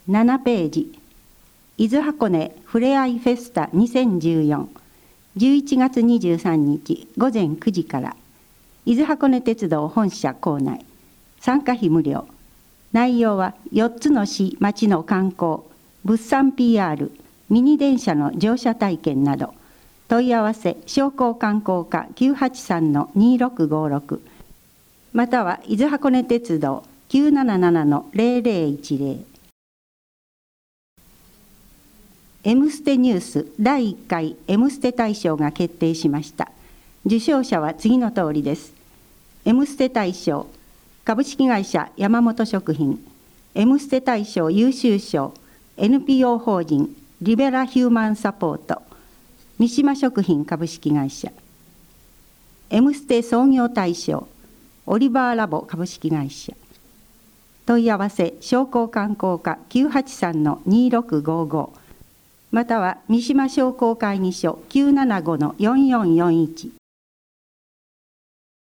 7ページ、伊豆箱根ふれあいフェスタ2014、11月23日午前9時から、伊豆箱根鉄道本社構内、参加費無料。内容は4つの市・町の観光、物産 PR、ミニ電車の乗車体験など、問い合わせ商工観光課 983-2656、または伊豆箱根鉄道 977-0010。M ステニュース第1回 M ステ大賞が決定しました。受賞者は次の通りです。M ステ大賞、株式会社山本食品。M ステ大賞優秀賞、NPO 法人リベラヒューマンサポート、三島食品株式会社。M ステ創業大賞、オリバーラボ株式会社。問い合わせ商工観光課 983-2655、または三島商工会議所 975-4441。